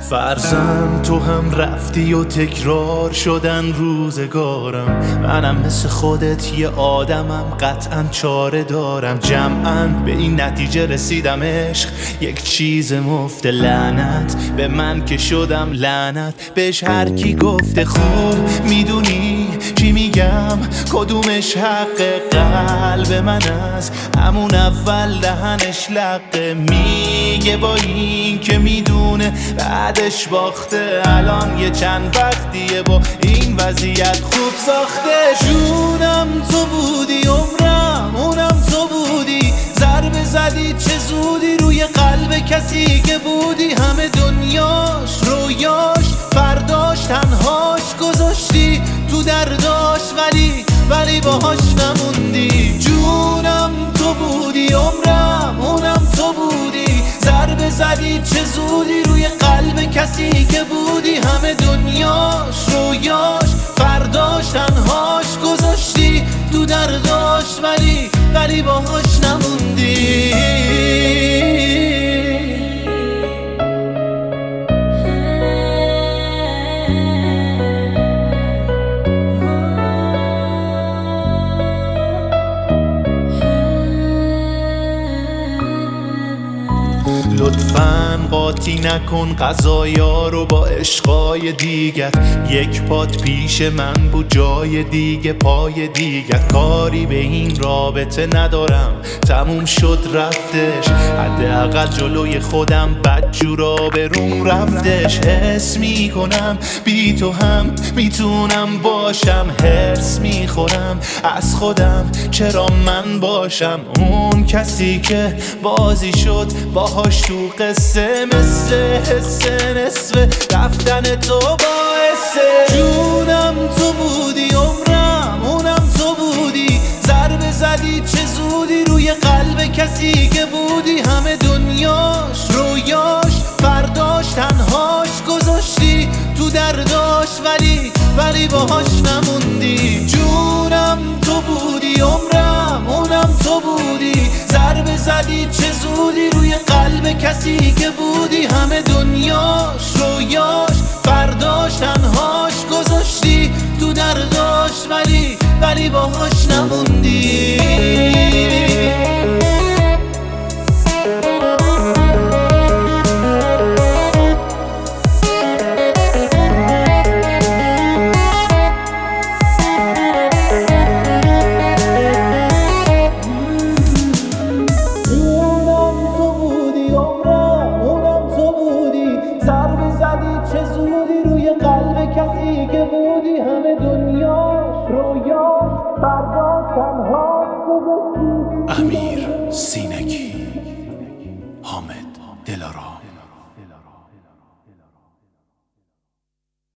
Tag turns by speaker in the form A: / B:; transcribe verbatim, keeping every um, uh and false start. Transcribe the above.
A: فرزند تو هم رفتی و تکرار شدن روزگارم. منم مثل خودت یه آدمم، قطعا چاره دارم. جمعا به این نتیجه رسیدم عشق یک چیز مفت. لعنت به من که شدم لعنت بهش هر کی گفته. خوب میدونی چی میگم، کدومش حق قلب من است. همون اول دهنش لقه میگه با این که میدونه بعدش باخته. الان یه چند وقتیه با این وضعیت خوب ساخته. جونم تو بودی، عمرم اونم تو بودی. ضربه زدی چه زودی روی قلب کسی که بودی. همه دنیاش رویاش فرداش تنهاش گذاشتی تو درداش، ولی ولی باهاش نموندی. جونم تو بودی، عمرم اونم تو بودی. ضربه زدی چه زودی روی قلب کسی که بودی. همه دنیاش رویاش فرداش تنهاش گذاشتی تو درداش، ولی ولی باهاش نموندی. لطفاً قاطی نکن قضایا رو با عشقای دیگر. یک پات پیش من بود جای دیگه پای دیگر. کاری به این رابطه ندارم، تموم شد رفتش. حداقل جلوی خودم بدجورا به روم رفتش. حس میکنم بی تو هم میتونم باشم. حرص میخورم از خودم چرا من باشم اون کسی که بازی شد باهاش تو قصه. مثل حس نصف رفتن تو باعثه. جونم تو بودی، عمرم اونم تو بودی. ضربه زدی چه زودی روی قلب کسی که بودی. همه دنیاش رویاش فرداش تنهاش گذاشتی تو درداش، ولی ولی باهاش نموندی. جونم تو بودی، عمرم اونم تو بودی. ضربه زدی چه زودی روی قلب کسی که بودی. همه دنیاش رویاش فرداش تنهاش گذاشتی تو درداش، ولی ولی باهاش نموندی. چه زودی روی قلب کسی که بودی. همه دنیاش رویاش فرداش تنهاش گذاشتی. امیر سینگی، حامد دلارام.